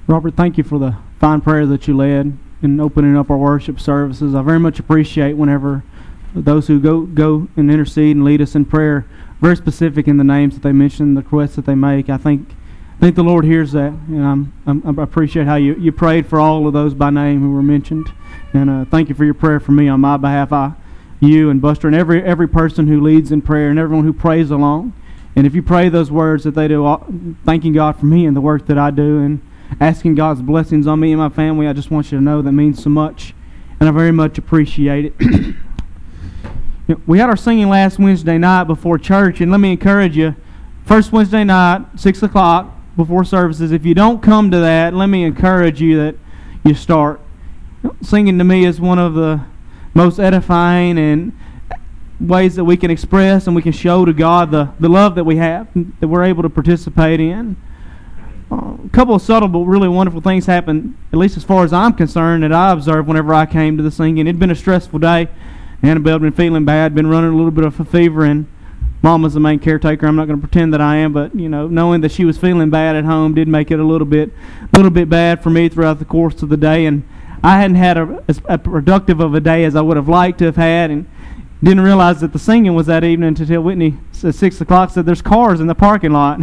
Robert, thank you for the fine prayer that you led in opening up our worship services. I very much appreciate whenever those who go and intercede and lead us in prayer, very specific in the names that they mention, the requests that they make. I think the Lord hears that, and I appreciate how you prayed for all of those by name who were mentioned. And thank you for your prayer for me on my behalf. You and Buster and every person who leads in prayer and everyone who prays along. And if you pray those words that they do, thanking God for me and the work that I do and asking God's blessings on me and my family, I just want you to know that means so much, and I very much appreciate it. We had our singing last Wednesday night before church, and let me encourage you, first Wednesday night, 6 o'clock before services. If you don't come to that, let me encourage you that you start. Singing to me is one of the most edifying and ways that we can express and we can show to God the love that we have, that we're able to participate in. A couple of subtle but really wonderful things happened, at least as far as I'm concerned, that I observed whenever I came to the singing. It'd been a stressful day. Annabelle had been feeling bad, been running a little bit of a fever, and Mom was the main caretaker. I'm not going to pretend that I am, but knowing that she was feeling bad at home did make it a little bit bad for me throughout the course of the day. And I hadn't had as productive of a day as I would have liked to have had, and didn't realize that the singing was that evening until Whitney at 6 o'clock said there's cars in the parking lot.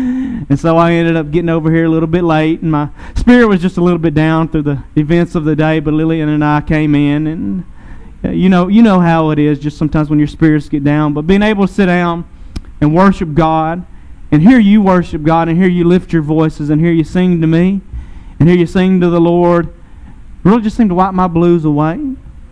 And so I ended up getting over here a little bit late, and my spirit was just a little bit down through the events of the day. But Lillian and I came in, and you know how it is just sometimes when your spirits get down. But being able to sit down and worship God, and hear you worship God, and hear you lift your voices, and hear you sing to me, and hear you sing to the Lord, really just seemed to wipe my blues away.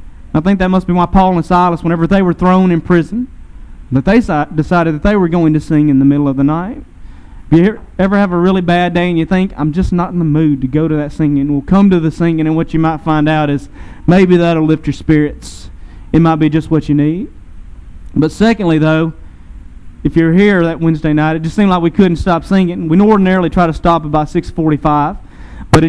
I think that must be why Paul and Silas, whenever they were thrown in prison, that they decided that they were going to sing in the middle of the night. If you ever have a really bad day and you think, I'm just not in the mood to go to that singing, well, come to the singing, and what you might find out is maybe that'll lift your spirits. It might be just what you need. But secondly, though, if you're here that Wednesday night, it just seemed like we couldn't stop singing. We ordinarily try to stop about 6:45, but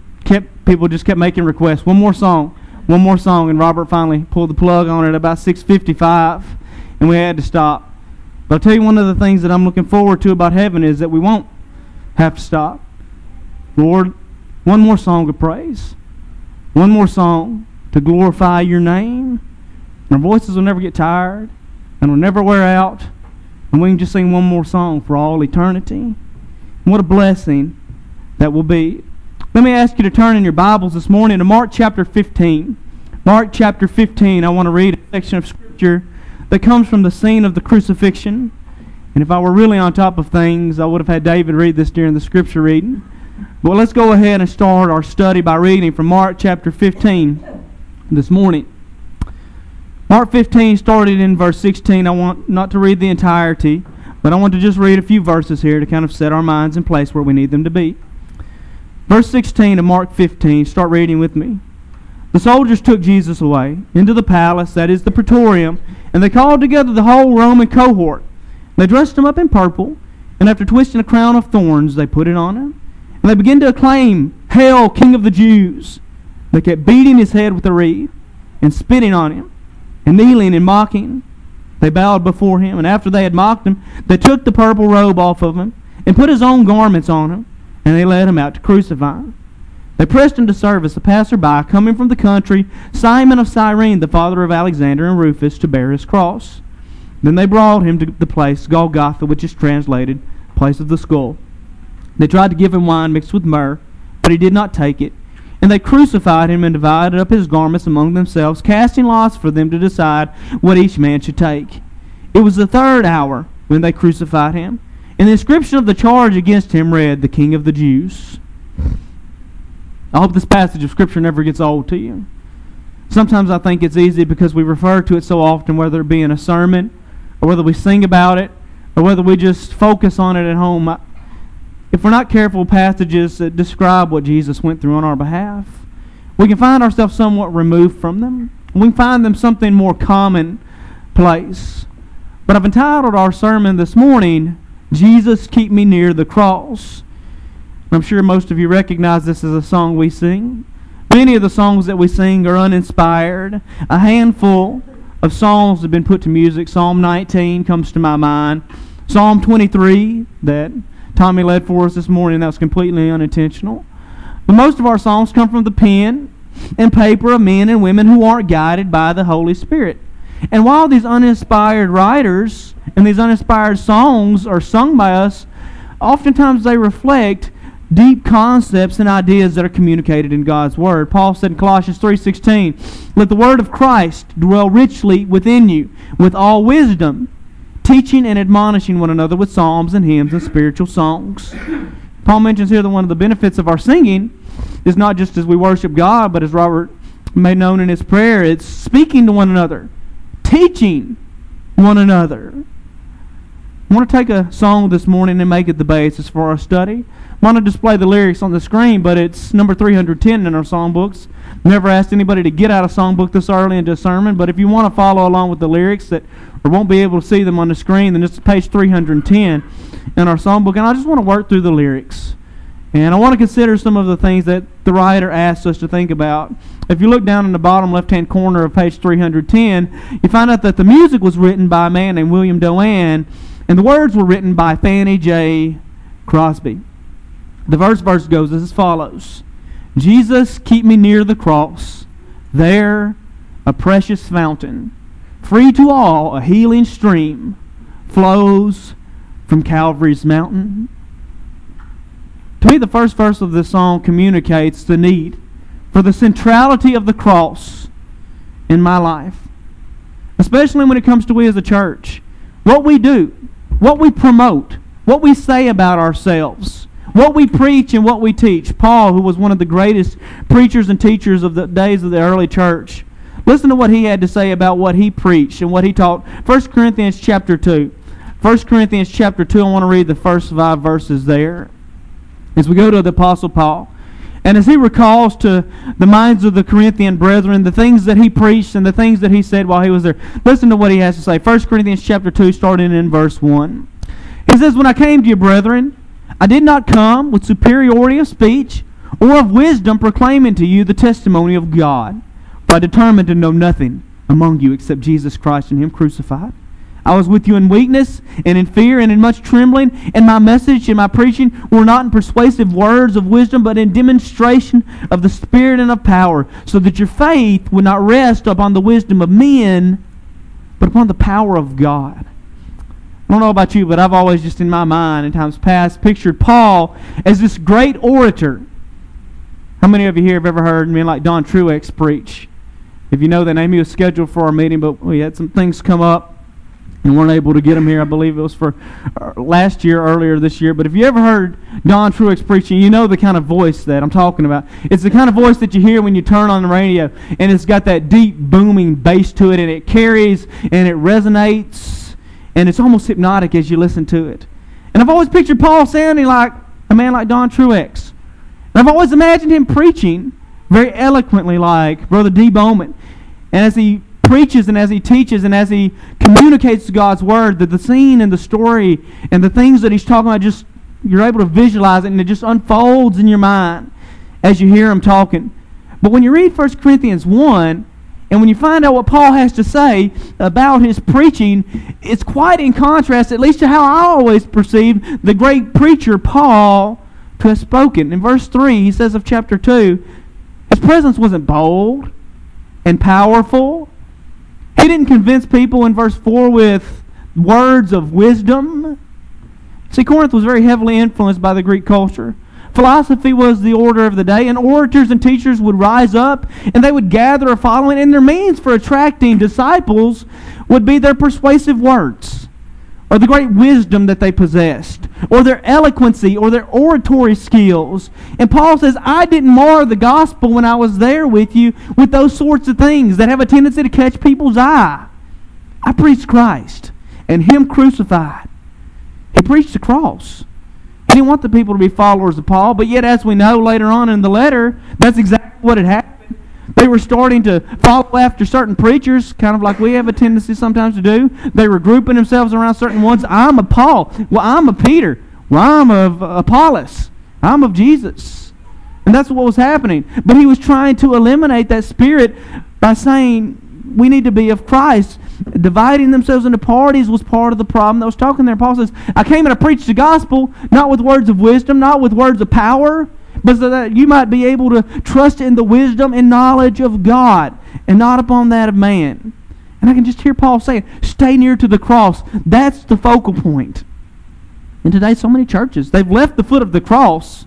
people just kept making requests. One more song, and Robert finally pulled the plug on it at about 6:55, and we had to stop. But I'll tell you, one of the things that I'm looking forward to about heaven is that we won't have to stop. Lord, one more song of praise, one more song to glorify your name. Our voices will never get tired, and will never wear out, and we can just sing one more song for all eternity. And what a blessing that will be. Let me ask you to turn in your Bibles this morning to Mark chapter 15. Mark chapter 15, I want to read a section of Scripture that comes from the scene of the crucifixion. And if I were really on top of things, I would have had David read this during the Scripture reading. But let's go ahead and start our study by reading from Mark chapter 15 this morning. Mark 15 started in verse 16. I want not to read the entirety, but I want to just read a few verses here to kind of set our minds in place where we need them to be. Verse 16 of Mark 15, start reading with me. The soldiers took Jesus away into the palace, that is the praetorium, and they called together the whole Roman cohort. They dressed him up in purple, and after twisting a crown of thorns, they put it on him. And they began to acclaim, "Hail, King of the Jews!" They kept beating his head with a reed and spitting on him and kneeling and mocking. They bowed before him, and after they had mocked him, they took the purple robe off of him and put his own garments on him, and they led him out to crucify him. They pressed into service a passerby coming from the country, Simon of Cyrene, the father of Alexander and Rufus, to bear his cross. Then they brought him to the place Golgotha, which is translated, place of the skull. They tried to give him wine mixed with myrrh, but he did not take it. And they crucified him and divided up his garments among themselves, casting lots for them to decide what each man should take. It was the third hour when they crucified him, and the inscription of the charge against him read, "The King of the Jews." I hope this passage of Scripture never gets old to you. Sometimes I think it's easy because we refer to it so often, whether it be in a sermon, or whether we sing about it, or whether we just focus on it at home. If we're not careful, passages that describe what Jesus went through on our behalf, we can find ourselves somewhat removed from them. We can find them something more commonplace. But I've entitled our sermon this morning, "Jesus, Keep Me Near the Cross." I'm sure most of you recognize this as a song we sing. Many of the songs that we sing are uninspired. A handful of songs have been put to music. Psalm 19 comes to my mind. Psalm 23 that Tommy led for us this morning, that was completely unintentional. But most of our songs come from the pen and paper of men and women who aren't guided by the Holy Spirit. And while these uninspired writers and these uninspired songs are sung by us, oftentimes they reflect deep concepts and ideas that are communicated in God's Word. Paul said in Colossians 3:16, "Let the word of Christ dwell richly within you, with all wisdom, teaching and admonishing one another with psalms and hymns and spiritual songs." Paul mentions here that one of the benefits of our singing is not just as we worship God, but as Robert made known in his prayer, it's speaking to one another, teaching one another. I want to take a song this morning and make it the basis for our study. I want to display the lyrics on the screen, but it's number 310 in our songbooks. Never asked anybody to get out a songbook this early into a sermon, but if you want to follow along with the lyrics or won't be able to see them on the screen, then it's page 310 in our songbook. And I just want to work through the lyrics. And I want to consider some of the things that the writer asks us to think about. If you look down in the bottom left-hand corner of page 310, you find out that the music was written by a man named William Doane, and the words were written by Fannie J. Crosby. The first verse goes as follows: "Jesus, keep me near the cross, there a precious fountain, free to all a healing stream, flows from Calvary's mountain." To me, the first verse of this song communicates the need for the centrality of the cross in my life, especially when it comes to we as a church. What we do, what we promote, what we say about ourselves, what we preach and what we teach. Paul, who was one of the greatest preachers and teachers of the days of the early church, listen to what he had to say about what he preached and what he taught. 1 Corinthians chapter 2. 1 Corinthians chapter 2, I want to read the first 5 verses there as we go to the Apostle Paul. And as he recalls to the minds of the Corinthian brethren the things that he preached and the things that he said while he was there, listen to what he has to say. 1 Corinthians chapter 2, starting in verse 1. He says, "When I came to you, brethren, I did not come with superiority of speech or of wisdom proclaiming to you the testimony of God. For I determined to know nothing among you except Jesus Christ and Him crucified. I was with you in weakness and in fear and in much trembling, and my message and my preaching were not in persuasive words of wisdom, but in demonstration of the Spirit and of power, so that your faith would not rest upon the wisdom of men, but upon the power of God." I don't know about you, but I've always just in my mind in times past pictured Paul as this great orator. How many of you here have ever heard men like Don Truex preach? If you know that name, he was scheduled for our meeting, but we had some things come up and weren't able to get him here. I believe it was for last year, earlier this year. But if you ever heard Don Truex preaching, you know the kind of voice that I'm talking about. It's the kind of voice that you hear when you turn on the radio, and it's got that deep, booming bass to it, and it carries, and it resonates, and it's almost hypnotic as you listen to it. And I've always pictured Paul sounding like a man like Don Truex. And I've always imagined him preaching very eloquently like Brother D. Bowman. And as he preaches and as he teaches and as he communicates God's Word, that the scene and the story and the things that he's talking about, just you're able to visualize it, and it just unfolds in your mind as you hear him talking. But when you read 1 Corinthians 1, and when you find out what Paul has to say about his preaching, it's quite in contrast, at least to how I always perceived the great preacher Paul to have spoken. In verse 3, he says of chapter 2, his presence wasn't bold and powerful. He didn't convince people in verse 4 with words of wisdom. See, Corinth was very heavily influenced by the Greek culture. Philosophy was the order of the day, and orators and teachers would rise up, and they would gather a following, and their means for attracting disciples would be their persuasive words, or the great wisdom that they possessed, or their eloquency, or their oratory skills. And Paul says, I didn't mar the gospel when I was there with you with those sorts of things that have a tendency to catch people's eye. I preached Christ and Him crucified. He preached the cross. He didn't want the people to be followers of Paul, but yet, as we know later on in the letter, that's exactly what had happened. They were starting to follow after certain preachers, kind of like we have a tendency sometimes to do. They were grouping themselves around certain ones. I'm of Paul. Well, I'm of Peter. Well, I'm of Apollos. I'm of Jesus. And that's what was happening. But he was trying to eliminate that spirit by saying we need to be of Christ. Dividing themselves into parties was part of the problem that was talking there. Paul says, I came and I preached the gospel, not with words of wisdom, not with words of power, but so that you might be able to trust in the wisdom and knowledge of God, and not upon that of man. And I can just hear Paul saying, stay near to the cross. That's the focal point. And today, so many churches, they've left the foot of the cross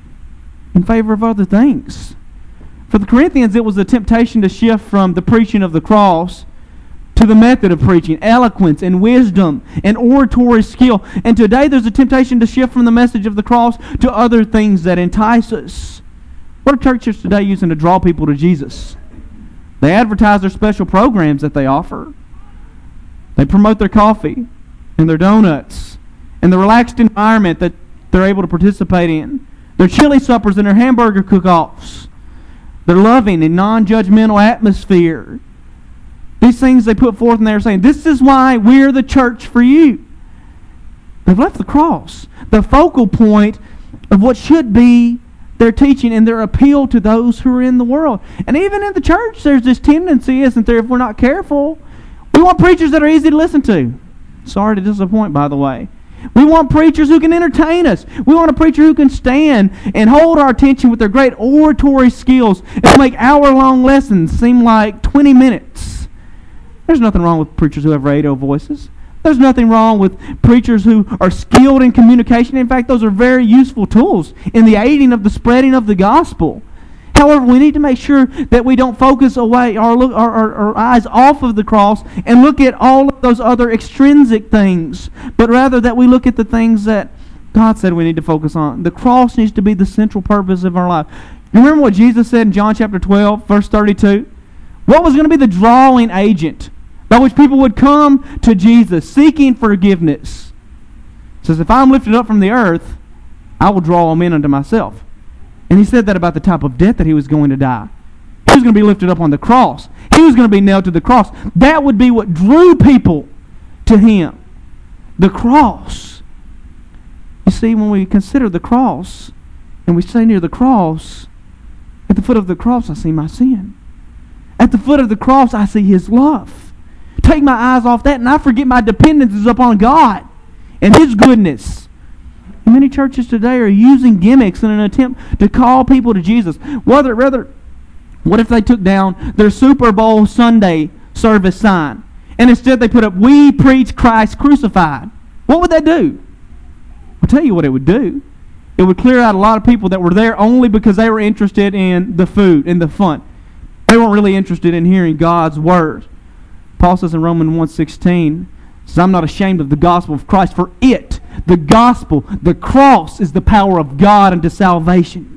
in favor of other things. For the Corinthians, it was a temptation to shift from the preaching of the cross to the method of preaching, eloquence and wisdom and oratory skill. And today there's a temptation to shift from the message of the cross to other things that entice us. What are churches today using to draw people to Jesus? They advertise their special programs that they offer. They promote their coffee and their donuts and the relaxed environment that they're able to participate in. Their chili suppers and their hamburger cook-offs. Their loving and non-judgmental atmosphere. These things they put forth, and they're saying, this is why we're the church for you. They've left the cross, the focal point of what should be their teaching and their appeal to those who are in the world. And even in the church, there's this tendency, isn't there, if we're not careful? We want preachers that are easy to listen to. Sorry to disappoint, by the way. We want preachers who can entertain us. We want a preacher who can stand and hold our attention with their great oratory skills and make hour-long lessons seem like 20 minutes. There's nothing wrong with preachers who have radio voices. There's nothing wrong with preachers who are skilled in communication. In fact, those are very useful tools in the aiding of the spreading of the gospel. However, we need to make sure that we don't focus away our eyes off of the cross and look at all of those other extrinsic things, but rather that we look at the things that God said we need to focus on. The cross needs to be the central purpose of our life. You remember what Jesus said in John chapter 12, verse 32? What was going to be the drawing agent by which people would come to Jesus seeking forgiveness? It says, if I'm lifted up from the earth, I will draw all men unto myself. And he said that about the type of death that he was going to die. He was going to be lifted up on the cross. He was going to be nailed to the cross. That would be what drew people to him. The cross. You see, when we consider the cross, and we stay near the cross, at the foot of the cross I see my sin. At the foot of the cross I see his love. Take my eyes off that and I forget my dependence is upon God and his goodness. And many churches today are using gimmicks in an attempt to call people to Jesus. What if they took down their Super Bowl Sunday service sign and instead they put up, "We preach Christ crucified"? What would that do? I'll tell you what it would do. It would clear out a lot of people that were there only because they were interested in the food and the fun. They weren't really interested in hearing God's word. Paul says in Romans 1:16, says, I'm not ashamed of the gospel of Christ, for it, the gospel, the cross, is the power of God unto salvation.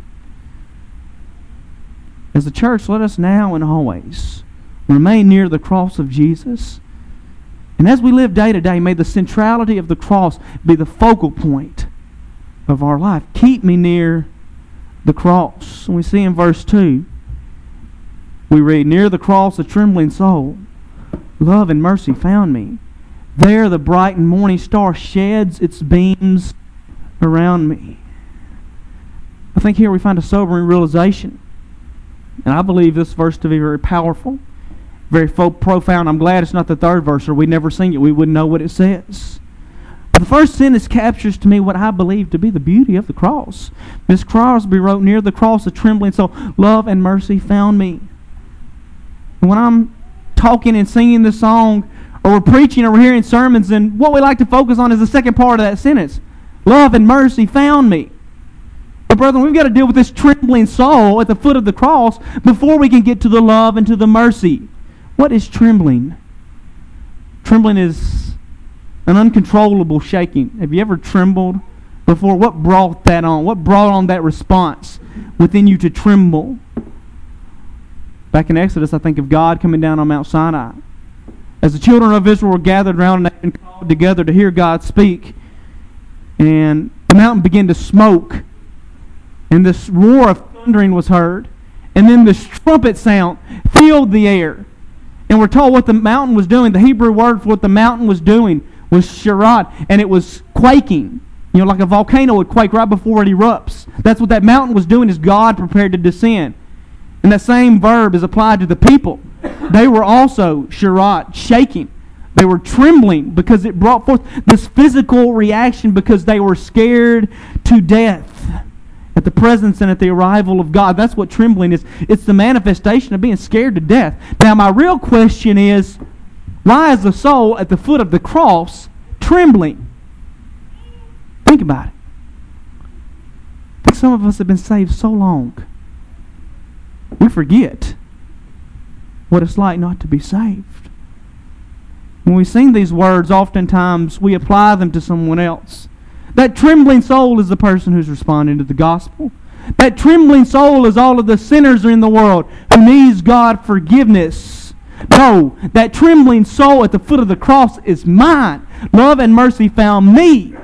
As a church, let us now and always remain near the cross of Jesus. And as we live day to day, may the centrality of the cross be the focal point of our life. Keep me near the cross. And we see in verse 2, we read, near the cross a trembling soul, love and mercy found me. There the bright and morning star sheds its beams around me. I think here we find a sobering realization. And I believe this verse to be very powerful, very profound. I'm glad it's not the third verse, or we'd never sing it. We wouldn't know what it says. But the first sentence captures to me what I believe to be the beauty of the cross. Miss Crosby wrote, near the cross a trembling soul, love and mercy found me. And when I'm talking and singing this song, or we're preaching or we're hearing sermons, and what we like to focus on is the second part of that sentence. Love and mercy found me. But brethren, we've got to deal with this trembling soul at the foot of the cross before we can get to the love and to the mercy. What is trembling? Trembling is an uncontrollable shaking. Have you ever trembled before? What brought that on? What brought on that response within you to tremble? Back in Exodus, I think of God coming down on Mount Sinai. As the children of Israel were gathered around and they'd been called together to hear God speak, and the mountain began to smoke, and this roar of thundering was heard, and then this trumpet sound filled the air. And we're told what the mountain was doing. The Hebrew word for what the mountain was doing was sharat, and it was quaking. You know, like a volcano would quake right before it erupts. That's what that mountain was doing, as God prepared to descend. And that same verb is applied to the people. They were also sharat, shaking. They were trembling because it brought forth this physical reaction because they were scared to death. at the presence and at the arrival of God. That's what trembling is. It's the manifestation of being scared to death. Now, my real question is, why is the soul at the foot of the cross trembling? Think about it. I think some of us have been saved so long, we forget what it's like not to be saved. When we sing these words, oftentimes we apply them to someone else. That trembling soul is the person who's responding to the gospel. That trembling soul is all of the sinners in the world who needs God forgiveness. No, that trembling soul at the foot of the cross is mine. Love and mercy found me.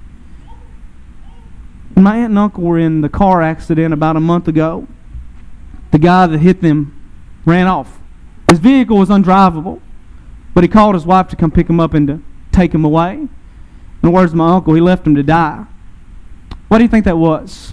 My aunt and uncle were in the car accident about a month ago. The guy that hit them ran off. His vehicle was undrivable, but he called his wife to come pick him up and to take him away. In the words of my uncle, he left him to die. What do you think that was?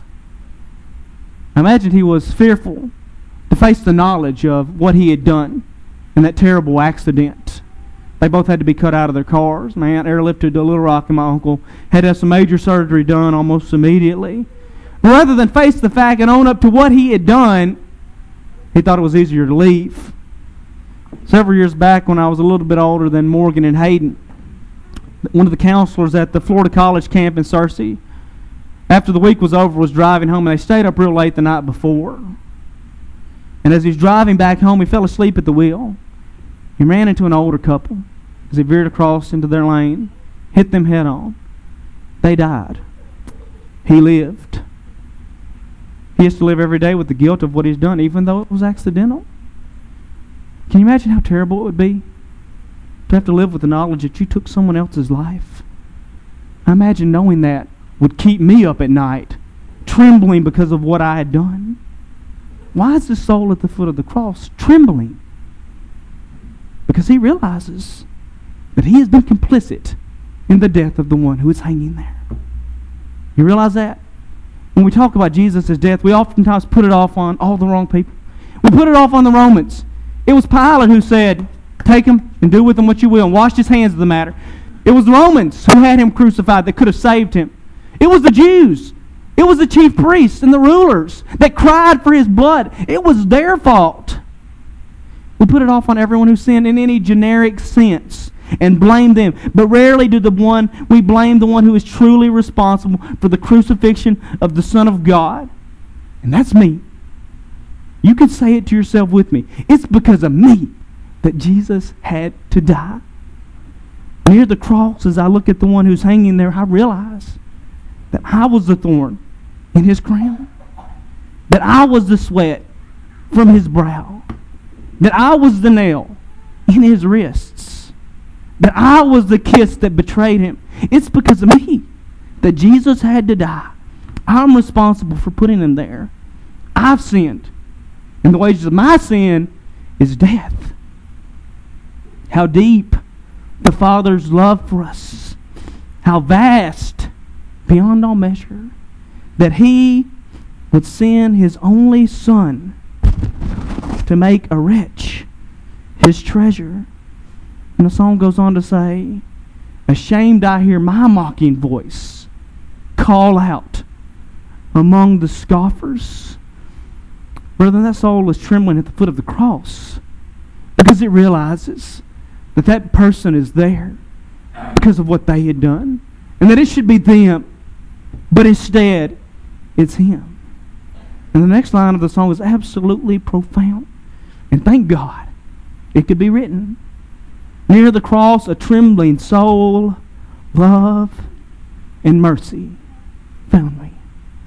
I imagine he was fearful to face the knowledge of what he had done in that terrible accident. They both had to be cut out of their cars. My aunt airlifted to Little Rock, and my uncle had to have some major surgery done almost immediately. But rather than face the fact and own up to what he had done, he thought it was easier to leave. Several years back, when I was a little bit older than Morgan and Hayden, one of the counselors at the Florida College camp in Searcy, after the week was over, was driving home, and they stayed up real late the night before. And as he was driving back home, he fell asleep at the wheel. He ran into an older couple as he veered across into their lane, hit them head on. They died. He lived. He has to live every day with the guilt of what he's done, even though it was accidental. Can you imagine how terrible it would be to have to live with the knowledge that you took someone else's life? I imagine knowing that would keep me up at night, trembling because of what I had done. Why is the soul at the foot of the cross trembling? Because he realizes that he has been complicit in the death of the one who is hanging there. You realize that? When we talk about Jesus' death, we oftentimes put it off on all the wrong people. We put it off on the Romans. It was Pilate who said, take him and do with him what you will, and washed his hands of the matter. It was the Romans who had him crucified that could have saved him. It was the Jews. It was the chief priests and the rulers that cried for his blood. It was their fault. We put it off on everyone who sinned in any generic sense and blame them. But rarely do we blame the one who is truly responsible for the crucifixion of the Son of God. And that's me. You can say it to yourself with me. It's because of me that Jesus had to die. Near the cross, as I look at the one who's hanging there, I realize that I was the thorn in his crown. That I was the sweat from his brow. That I was the nail in his wrists. That I was the kiss that betrayed him. It's because of me that Jesus had to die. I'm responsible for putting him there. I've sinned. And the wages of my sin is death. How deep the Father's love for us. How vast, beyond all measure, that he would send his only Son to make a wretch his treasure. And the song goes on to say, ashamed I hear my mocking voice call out among the scoffers. Brethren, that soul is trembling at the foot of the cross because it realizes that that person is there because of what they had done, and that it should be them, but instead it's him. And the next line of the song is absolutely profound, and thank God it could be written. Near the cross, a trembling soul, love, and mercy found me.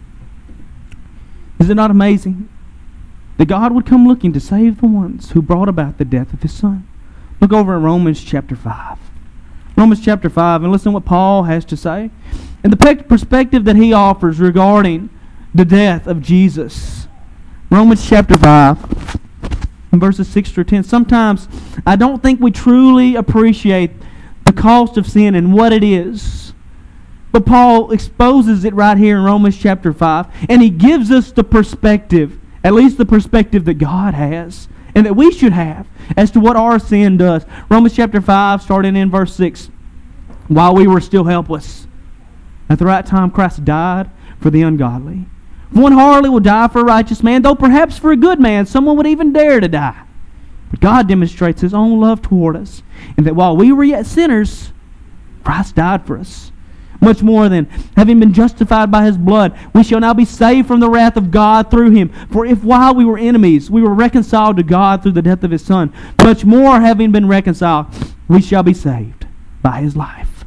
Is it not amazing that God would come looking to save the ones who brought about the death of his Son? Look over at Romans chapter 5. Romans chapter 5, and listen to what Paul has to say. And the perspective that he offers regarding the death of Jesus. Romans chapter 5, and verses 6 through 10. Sometimes I don't think we truly appreciate the cost of sin and what it is. But Paul exposes it right here in Romans chapter 5. And he gives us the perspective, at least the perspective that God has, and that we should have, as to what our sin does. Romans chapter 5, starting in verse 6. While we were still helpless, at the right time Christ died for the ungodly. One hardly will die for a righteous man, though perhaps for a good man someone would even dare to die. But God demonstrates His own love toward us, in that while we were yet sinners, Christ died for us. Much more than, having been justified by His blood, we shall now be saved from the wrath of God through Him. For if while we were enemies, we were reconciled to God through the death of His Son, much more having been reconciled, we shall be saved by His life.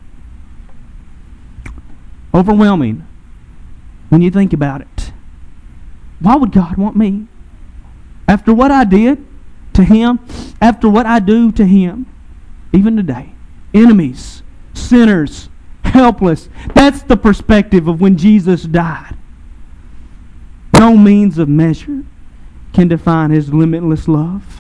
Overwhelming when you think about it. Why would God want me? After what I did to Him, after what I do to Him, even today, enemies, sinners, helpless. That's the perspective of when Jesus died. No means of measure can define His limitless love.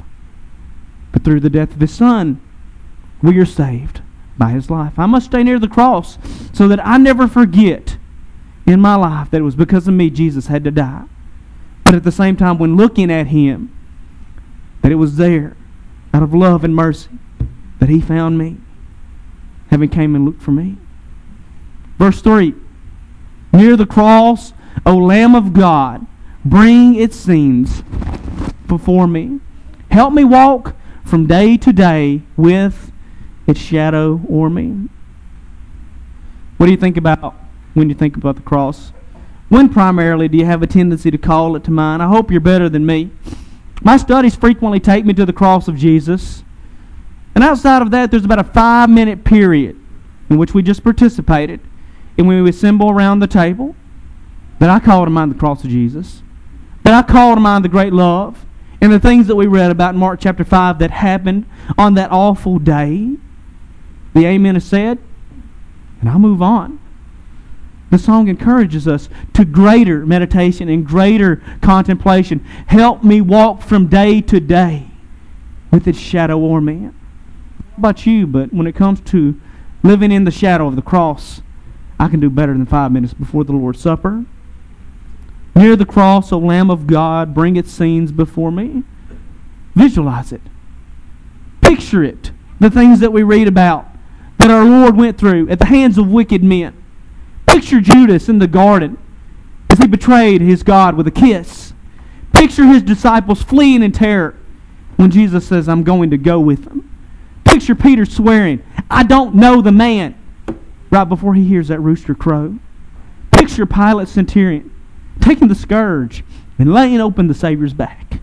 But through the death of His Son, we are saved by His life. I must stay near the cross so that I never forget in my life that it was because of me Jesus had to die. But at the same time, when looking at Him, that it was there, out of love and mercy, that He found me, having came and looked for me. Verse 3, near the cross, O Lamb of God, bring its scenes before me. Help me walk from day to day with its shadow o'er me. What do you think about when you think about the cross? When primarily do you have a tendency to call it to mind? I hope you're better than me. My studies frequently take me to the cross of Jesus. And outside of that, there's about a 5-minute period in which we just participated. And when we assemble around the table, that I call to mind the cross of Jesus. That I call to mind the great love and the things that we read about in Mark chapter 5 that happened on that awful day. The amen is said, and I move on. The song encourages us to greater meditation and greater contemplation. Help me walk from day to day with its shadow o'er me. How about you? But when it comes to living in the shadow of the cross, I can do better than 5 minutes before the Lord's Supper. Near the cross, O Lamb of God, bring its scenes before me. Visualize it. Picture it. The things that we read about that our Lord went through at the hands of wicked men. Picture Judas in the garden as he betrayed his God with a kiss. Picture His disciples fleeing in terror when Jesus says, I'm going to go with them. Picture Peter swearing, I don't know the man, right before he hears that rooster crow. Picture Pilate's centurion taking the scourge and laying open the Savior's back.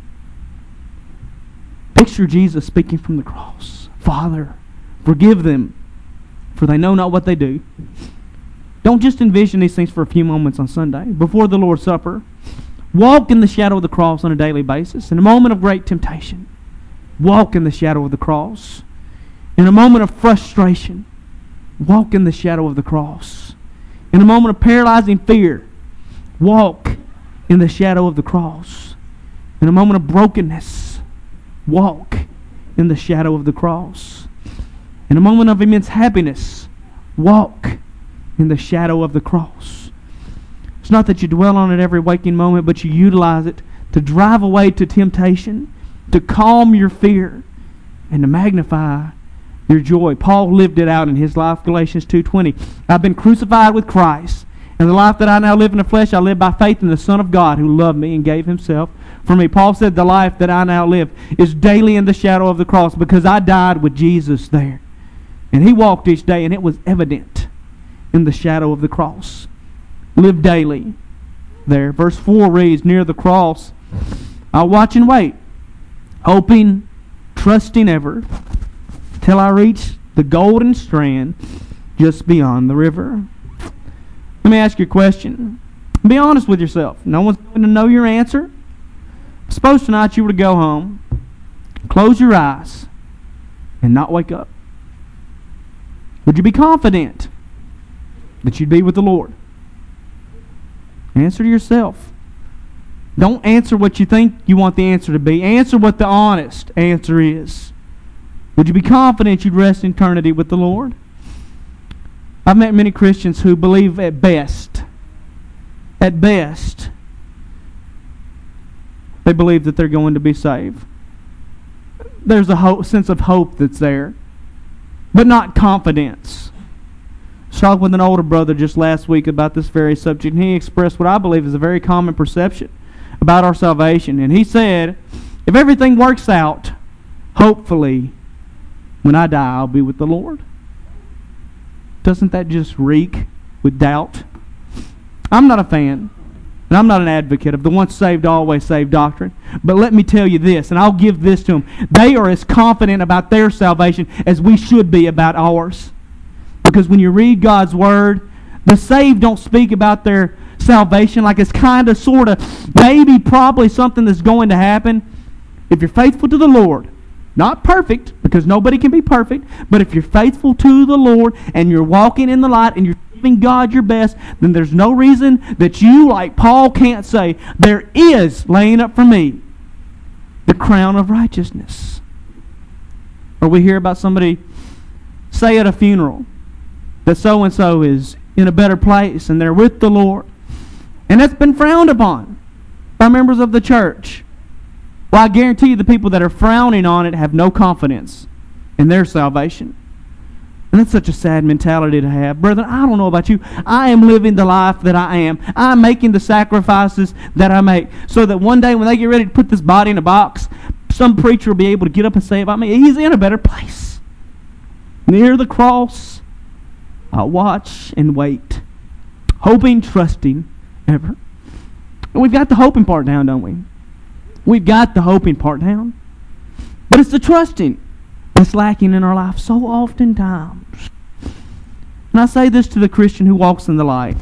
Picture Jesus speaking from the cross, Father, forgive them, for they know not what they do. Don't just envision these things for a few moments on Sunday. Before the Lord's Supper, walk in the shadow of the cross on a daily basis. In a moment of great temptation, walk in the shadow of the cross. In a moment of frustration, walk in the shadow of the cross. In a moment of paralyzing fear, walk in the shadow of the cross. In a moment of brokenness, walk in the shadow of the cross. In a moment of immense happiness, walk in the shadow of the cross. It's not that you dwell on it every waking moment, but you utilize it to drive away to temptation, to calm your fear, and to magnify your joy. Paul lived it out in his life, Galatians 2:20. I've been crucified with Christ, and the life that I now live in the flesh, I live by faith in the Son of God who loved me and gave Himself for me. Paul said the life that I now live is daily in the shadow of the cross because I died with Jesus there. And He walked each day, and it was evident in the shadow of the cross. Live daily there. Verse 4 reads, near the cross, I'll watch and wait, hoping, trusting ever, till I reach the golden strand just beyond the river. Let me ask you a question. Be honest with yourself. No one's going to know your answer. Suppose tonight you were to go home, close your eyes, and not wake up. Would you be confident that you'd be with the Lord? Answer to yourself. Don't answer what you think you want the answer to be. Answer what the honest answer is. Would you be confident you'd rest in eternity with the Lord? I've met many Christians who believe at best, they believe that they're going to be saved. There's a sense of hope that's there, but not confidence. I was talking with an older brother just last week about this very subject, and he expressed what I believe is a very common perception about our salvation. And he said, if everything works out, hopefully, when I die, I'll be with the Lord. Doesn't that just reek with doubt? I'm not a fan, and I'm not an advocate of the once saved, always saved doctrine. But let me tell you this, and I'll give this to them. They are as confident about their salvation as we should be about ours. Because when you read God's Word, the saved don't speak about their salvation like it's kind of, sort of, maybe, probably something that's going to happen. If you're faithful to the Lord, not perfect, because nobody can be perfect, but if you're faithful to the Lord and you're walking in the light and you're giving God your best, then there's no reason that you, like Paul, can't say, there is laying up for me the crown of righteousness. Or we hear about somebody say at a funeral that so-and-so is in a better place and they're with the Lord. And that's been frowned upon by members of the church. Well, I guarantee you the people that are frowning on it have no confidence in their salvation. And that's such a sad mentality to have. Brethren, I don't know about you. I am living the life that I am. I'm making the sacrifices that I make. So that one day when they get ready to put this body in a box, some preacher will be able to get up and say about me, he's in a better place. Near the cross, I'll watch and wait, hoping, trusting, ever. And we've got the hoping part down, don't we? We've got the hoping part down. But it's the trusting that's lacking in our life so oftentimes. And I say this to the Christian who walks in the light.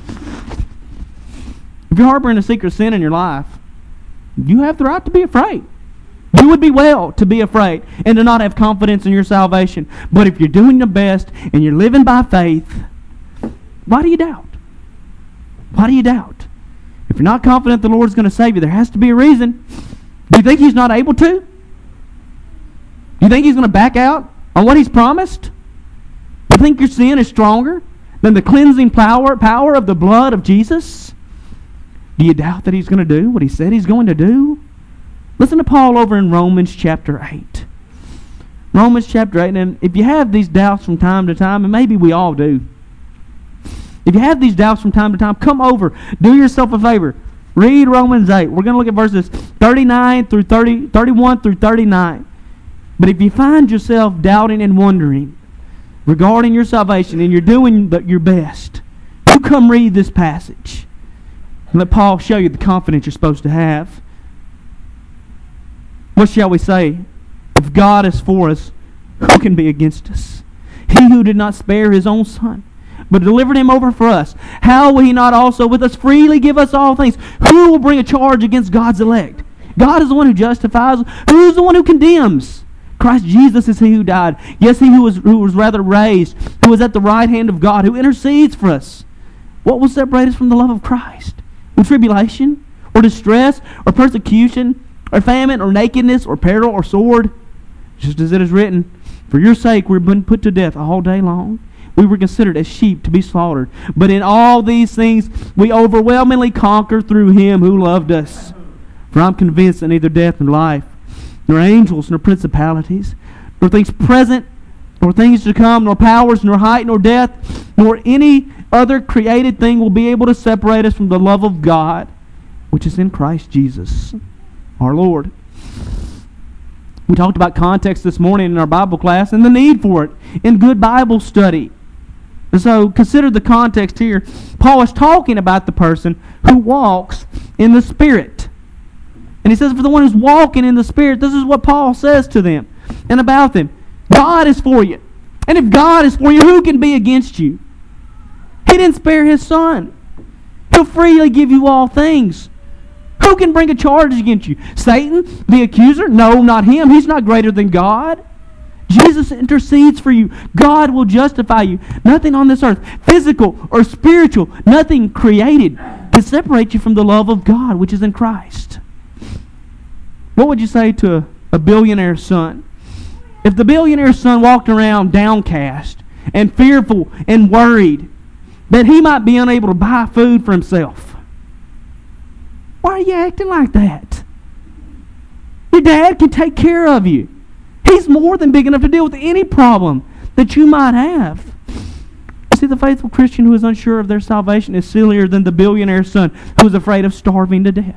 If you're harboring a secret sin in your life, you have the right to be afraid. You would be well to be afraid and to not have confidence in your salvation. But if you're doing your best and you're living by faith, why do you doubt? Why do you doubt? If you're not confident the Lord's going to save you, there has to be a reason. Do you think He's not able to? Do you think He's going to back out on what He's promised? Do you think your sin is stronger than the cleansing power of the blood of Jesus? Do you doubt that He's going to do what He said He's going to do? Listen to Paul over in Romans chapter 8. Romans chapter 8. And if you have these doubts from time to time, and maybe we all do, if you have these doubts from time to time, come over. Do yourself a favor. Read Romans 8. We're going to look at verses 31 through 39. But if you find yourself doubting and wondering regarding your salvation and you're doing your best, you come read this passage and let Paul show you the confidence you're supposed to have. What shall we say? If God is for us, who can be against us? He who did not spare His own Son, but delivered Him over for us, how will He not also with us freely give us all things? Who will bring a charge against God's elect? God is the one who justifies. Who's the one who condemns? Christ Jesus is He who died. Yes, He who was rather raised, who was at the right hand of God, who intercedes for us. What will separate us from the love of Christ? Will tribulation, or distress, or persecution, or famine, or nakedness, or peril, or sword? Just as it is written, for your sake we've been put to death all day long. We were considered as sheep to be slaughtered. But in all these things we overwhelmingly conquer through Him who loved us. For I'm convinced that neither death nor life, nor angels, nor principalities, nor things present, nor things to come, nor powers, nor height, nor depth, nor any other created thing will be able to separate us from the love of God, which is in Christ Jesus, our Lord. We talked about context this morning in our Bible class and the need for it in good Bible study. And so consider the context here. Paul is talking about the person who walks in the Spirit. And he says for the one who's walking in the Spirit, this is what Paul says to them and about them. God is for you. And if God is for you, who can be against you? He didn't spare His Son. He'll freely give you all things. Who can bring a charge against you? Satan, the accuser? No, not him. He's not greater than God. Jesus intercedes for you. God will justify you. Nothing on this earth, physical or spiritual, nothing created can separate you from the love of God, which is in Christ. What would you say to a billionaire's son? If the billionaire's son walked around downcast and fearful and worried that he might be unable to buy food for himself, why are you acting like that? Your dad can take care of you. He's more than big enough to deal with any problem that you might have. see, the faithful Christian who is unsure of their salvation is sillier than the billionaire's son who is afraid of starving to death.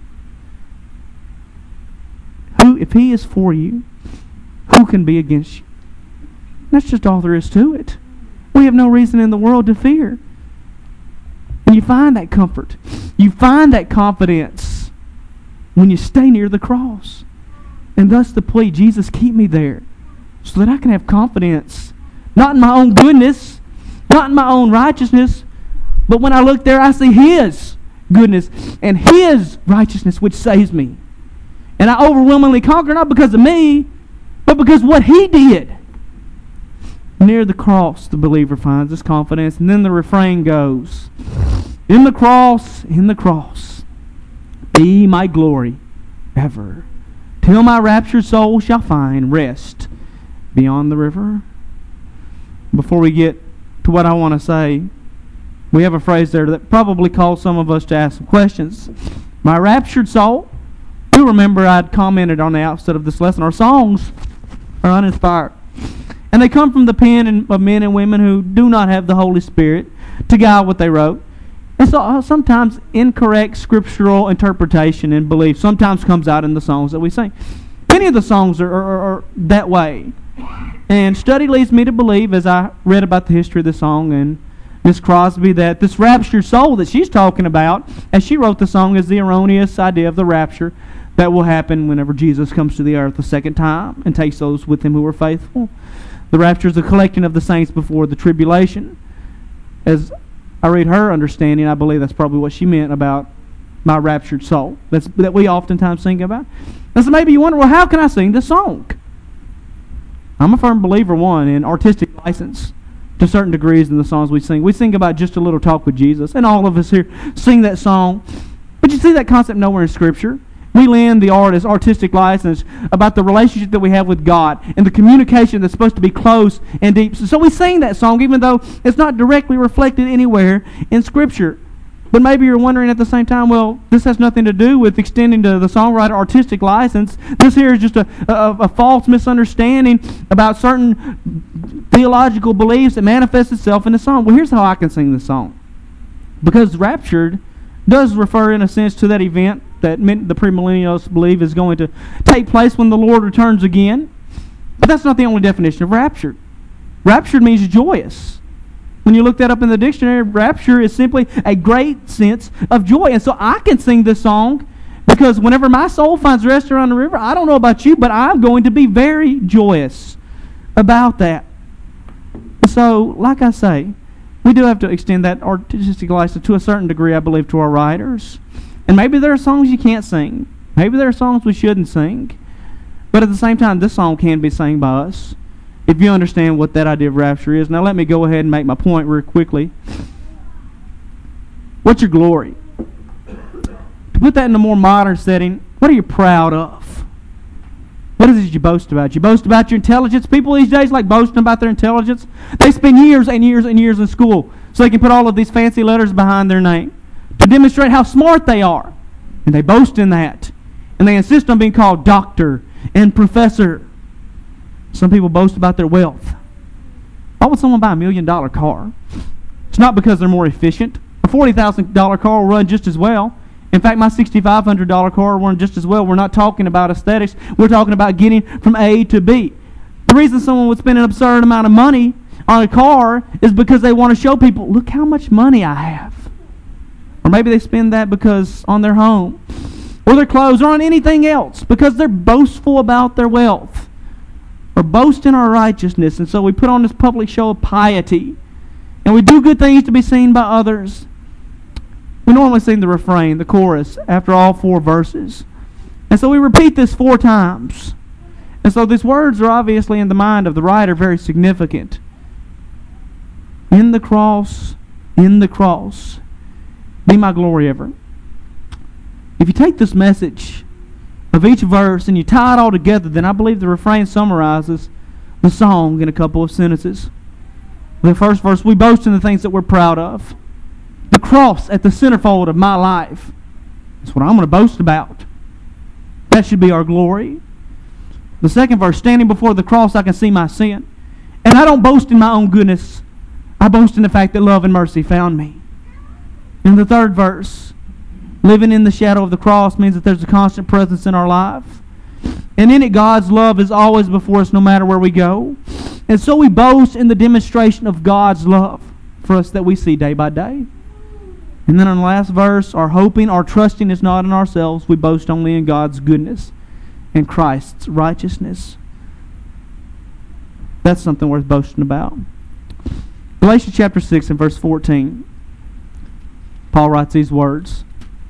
If he is for you, who can be against you? That's just all there is to it. We have no reason in the world to fear. And you find that comfort. You find that confidence when you stay near the cross. And thus the plea, Jesus, keep me there so that I can have confidence. Not in my own goodness, not in my own righteousness, but when I look there, I see His goodness and His righteousness, which saves me. And I overwhelmingly conquer, not because of me, but because what He did. Near the cross, the believer finds this confidence. And then the refrain goes, in the cross, be my glory ever, till my raptured soul shall find rest beyond the river. Before we get to what I want to say, we have a phrase there that probably calls some of us to ask some questions. My raptured soul. You remember I'd commented on the outset of this lesson, our songs are uninspired. And they come from the pen of men and women who do not have the Holy Spirit to guide what they wrote. And so sometimes incorrect scriptural interpretation and belief sometimes comes out in the songs that we sing. Many of the songs are that way. And study leads me to believe, as I read about the history of the song and Miss Crosby, that this raptured soul that she's talking about, as she wrote the song, is the erroneous idea of the rapture that will happen whenever Jesus comes to the earth a second time and takes those with Him who are faithful. The rapture is the collecting of the saints before the tribulation. As I read her understanding, I believe that's probably what she meant about my raptured soul that we oftentimes sing about. And so maybe you wonder, well, how can I sing this song? I'm a firm believer, one, in artistic license to certain degrees in the songs we sing. We sing about just a little talk with Jesus, and all of us here sing that song. But you see that concept nowhere in Scripture. We lend the artist artistic license about the relationship that we have with God and the communication that's supposed to be close and deep. So we sing that song even though it's not directly reflected anywhere in Scripture. But maybe you're wondering at the same time, well, this has nothing to do with extending to the songwriter artistic license. This here is just a false misunderstanding about certain theological beliefs that manifests itself in the song. Well, here's how I can sing the song. Because raptured does refer in a sense to that event that the premillennialists believe is going to take place when the Lord returns again. But that's not the only definition of raptured. Raptured means joyous. When you look that up in the dictionary, rapture is simply a great sense of joy. And so I can sing this song because whenever my soul finds rest around the river, I don't know about you, but I'm going to be very joyous about that. So, like I say, we do have to extend that artistic license to a certain degree, I believe, to our writers. And maybe there are songs you can't sing. Maybe there are songs we shouldn't sing. But at the same time, this song can be sung by us, if you understand what that idea of rapture is. Now let me go ahead and make my point real quickly. What's your glory? To put that in a more modern setting, what are you proud of? What is it you boast about? You boast about your intelligence. People these days like boasting about their intelligence. They spend years and years and years in school so they can put all of these fancy letters behind their name to demonstrate how smart they are. And they boast in that. And they insist on being called doctor and professor. Some people boast about their wealth. Why would someone buy $1 million car? It's not because they're more efficient. A $40,000 car will run just as well. In fact, my $6,500 car will run just as well. We're not talking about aesthetics. We're talking about getting from A to B. The reason someone would spend an absurd amount of money on a car is because they want to show people, look how much money I have. Or maybe they spend that because on their home, or their clothes, or on anything else, because they're boastful about their wealth, or boast in our righteousness. And so we put on this public show of piety, and we do good things to be seen by others. We normally sing the refrain, the chorus, after all 4 verses. And so we repeat this 4 times. And so these words are obviously in the mind of the writer very significant. In the cross, be my glory ever. If you take this message of each verse and you tie it all together, then I believe the refrain summarizes the song in a couple of sentences. The first verse, we boast in the things that we're proud of. The cross at the centerfold of my life. That's what I'm going to boast about. That should be our glory. The second verse, standing before the cross, I can see my sin. And I don't boast in my own goodness. I boast in the fact that love and mercy found me. In the third verse, living in the shadow of the cross means that there's a constant presence in our life. And in it, God's love is always before us no matter where we go. And so we boast in the demonstration of God's love for us that we see day by day. And then in the last verse, our hoping, our trusting is not in ourselves. We boast only in God's goodness and Christ's righteousness. That's something worth boasting about. Galatians chapter 6 and verse 14. Paul writes these words.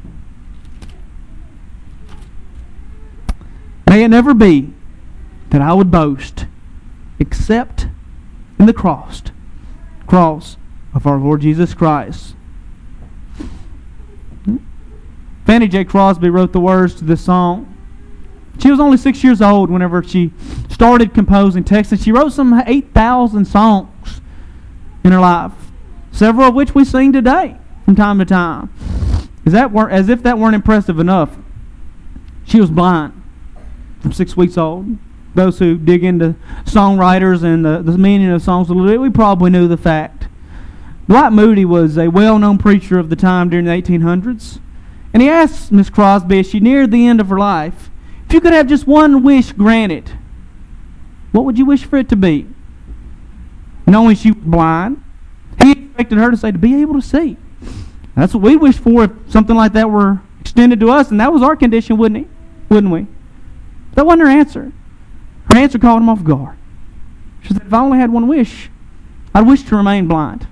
May it never be that I would boast except in the cross of our Lord Jesus Christ. Fannie J. Crosby wrote the words to this song. She was only 6 years old whenever she started composing texts, and she wrote some 8,000 songs in her life, several of which we sing today from time to time. As if that weren't impressive enough, she was blind from 6 weeks old. Those who dig into songwriters and the meaning of songs a little bit, we probably knew the fact. Dwight Moody was a well-known preacher of the time during the 1800s. And he asked Miss Crosby, as she neared the end of her life, if you could have just one wish granted, what would you wish for it to be? Knowing she was blind, he expected her to say, to be able to see. That's what we wish for if something like that were extended to us, and that was our condition, wouldn't we? That wasn't her answer. Her answer caught him off guard. She said, if I only had one wish, I'd wish to remain blind.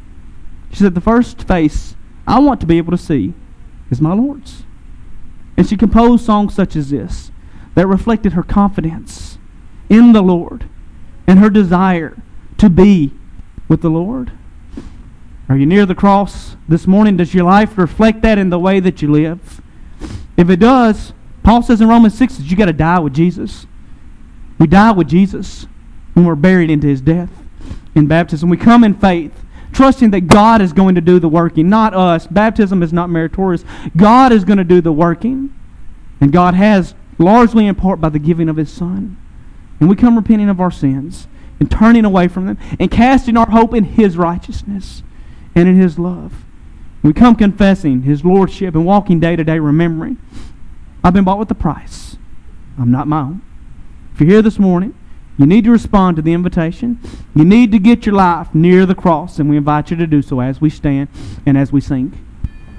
She said, the first face I want to be able to see is my Lord's. And she composed songs such as this that reflected her confidence in the Lord and her desire to be with the Lord. Are you near the cross this morning? Does your life reflect that in the way that you live? If it does, Paul says in Romans 6 that you got to die with Jesus. We die with Jesus when we're buried into His death in baptism. We come in faith, trusting that God is going to do the working, not us. Baptism is not meritorious. God is going to do the working. And God has, largely in part by the giving of His Son. And we come repenting of our sins and turning away from them and casting our hope in His righteousness and in His love. We come confessing His Lordship and walking day to day remembering, I've been bought with a price. I'm not my own. If you're here this morning, you need to respond to the invitation. You need to get your life near the cross, and we invite you to do so as we stand and as we sing.